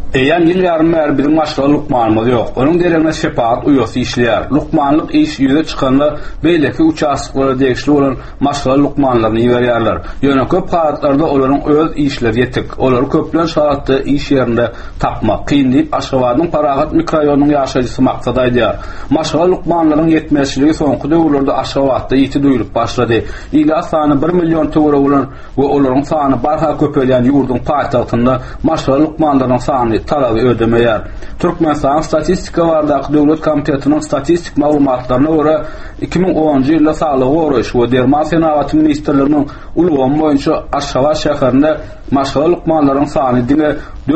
Eýen ýyl ýarym bäri bizim maşgala Lukmanymyz ýok. Onuň deregine şepaat uýasy işleýär. Lukmanlyk iş ýüze çykanda beýleki uçaşyklary degişli bolan maşgala Lukmanlaryny ýerýärler. Ýöne köp halatlarda olaryň öz işleri ýetik. Olary köplen şahatda iş ýerinde tapmak kyn diýip Aşgabatyň Paragat mikroraýonunyň ýaşaýjysy maksat aýdýar. Maşgala Lukmanlaryň ýetmezçiligi soňky döwürlerde Aşgabatda ýeti duýulyp başlady. Ýyla sany 1 million töwere bolan we olaryň sany barha köpelýän ýurdun paýtagtynda maşgala Lukmanlaryň sany talaby ödemeýär. Türkmenistan Statistika Bardaky Döwlet Komitetining statistik maglumatlaryna görä 2010-njy ýylda Saglyk goraýşy we Derman Senawaty ministrliginiň ulgamy boýunça Aşgabat şäherinde maşgala Lukmanlaryň sany diňe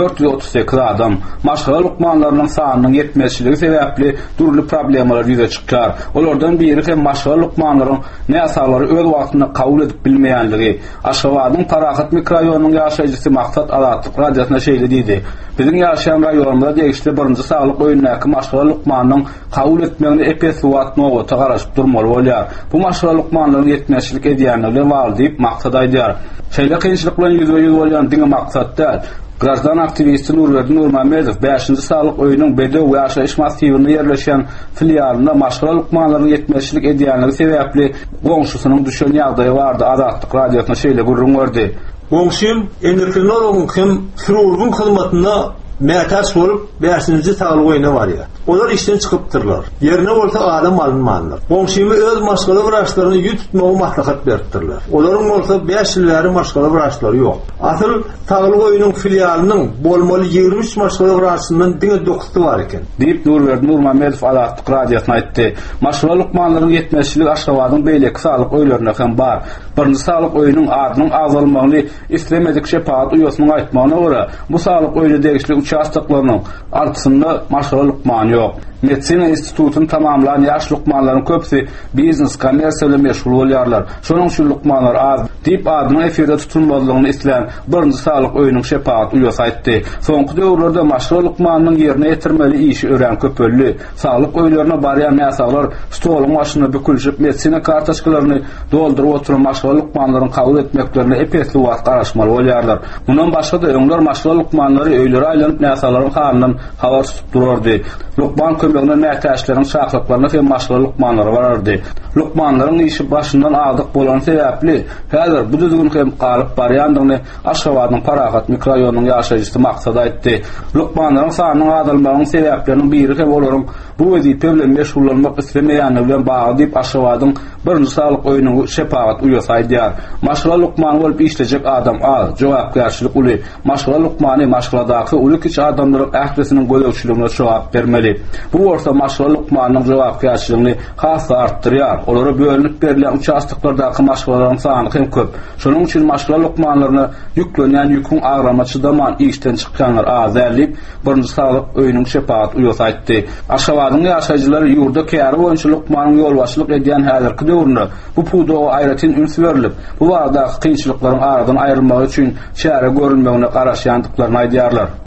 438 adam. Maşgala Lukmanlarynyň sanynyň ýetmezçiligi sebäpli durly problemler ýüze çykýar. Olardan biri hem maşgala Lukmanlaryň näsaglary öz wagtyny kabul edip bilmeýänligi. Aşgabatyň Paragat mikroraýonunyň ýaşaýjysy Maksat Alatlyk radiosyna şeýle diýdi. Biziň ýaşaýan raýonumizda degişli birinji saglyk oýunlaky maşgala Lukmanyň kabul etmegini epes wagt nowata garaşyp durmaly bolýar. Bu maşgala Lukmanlaryň ýetmezçilik edýänligi bar diýip maksat aýdýar. Şeýle kynçylyklar ýüze bolýan diňe maksat däl. Grazdan aktivisti Nurberdi Nurmamedow 5-nji saglyk oýunyň Bedew we ýaşaýyş massiwynda ýerleşen filialynda maşgala Lukmanlaryň ýetmezçilik edýänligi sebäpli goňşusynyň düşen ýagdaýy bardy. Adatlyk radiosyna şeýle gurrunýardy. Goňşym endokrinologyň hem chirurgyň hyzmatyna mätäç bolup 5-nji saglyk oýuna barýar. Olar işden çykypdyrlar. Ýerine bolsa adam alınmanlar. Goňşymy öz maşgala wraçlaryny ýutmagy maslahat beripdirler. Olaryň bolsa 5 ýyl bäri maşgala wraçlary ýok. Asyl saglyk oýunyň filialynyň bolmaly 23 maşgala wraçyndan diňe 9-y bar eken. Diýip Nurberdi Nurmamedow Alatlyk radiosyna aýtdy. Maşgala Lukmanlaryň ýetmezçiligi Aşgabatyň beýleki saglyk oýlaryna hem bar. Birinji saglyk oýunyň adynyň azalmagyny islemedik şepaat uýasynyň aýtmagyna görä, bu saglyk oýuna degişli uçaşdyklarynyň artysynda maşgala Lukman ýok. Medisina institutyny tamamlayan ýaş Lukmanlaryň köpsi biznes, kommersiýa bilen meşgul bolýarlar. Şonuň üçin Lukmanlar az diýip adyny efirde tutunmalygyny isleýän birinji saglyk oýunyň şepaat uýasy aýtdy. Soňky döwürlerde maşgala Lukmanyň ýerine ýetirmeli işi ören köpelli. Saglyk oýlaryna barýan näsaglar stoluň başyna bükülýip medisina kartaçkalaryny doldurup oturan maşgala Lukmanlaryň kabul etmeklerine epesli wagt garaşmaly bolýarlar. Bundan başga da öňler maşgala Lukmanlary öýlere aýlanyp näsaglaryň halinden habar tutup durardy. Lukman kömegine nätäçleriň şahlaklaryna hem maşgala Lukmanlary barardy. Lukmanlaryň işi başyndan agdyk bolan sebäpli häzir bu düzgün hem galyp barýandygyny Aşgabatyň Paragat mikroraýonunyň ýaşaýjysy maksat aýtdy. Lukmanlaryň sanynyň azalmagynyň sebäpleriniň biri hem olaryň bu wezipe bilen meşgullanmak islemeýänligi bilen bagly diýip Aşgabatyň birinji saglyk oýunyň şepaat uýasy aýdýar. Maşgala Lukman bolup işlejek adam az, jogapkärçilik uly. Maşgala Lukmany maşgaladaky uly kiçi adamlaryň ählisiniň gödäwçiligine jogap bermeli. Bu orta maşgala Lukmanyň jogapkärçiligini hasy artdyrýar. Olary bölünip berilen uçaşdyklardaky maşgalalaryň sany hem köp. Şonuň üçin maşgala Lukmanlaryna ýüklenýän ýüküň agrama çydaman işden çykýanlar az dälip birinji saglyk oýunyň şepaat uýasy aýtdy. Aşgabatyň ýaşaýjylary ýurda käri boýunça Lukmanyň ýolbaşçylyk edýän häzirki döwürde bu puda aýratyn üns berilip, bu wagtda kynçylyklaryň aradan aýrylmagy üçin çäre görülmegine garaşýandyklaryny aýdýarlar.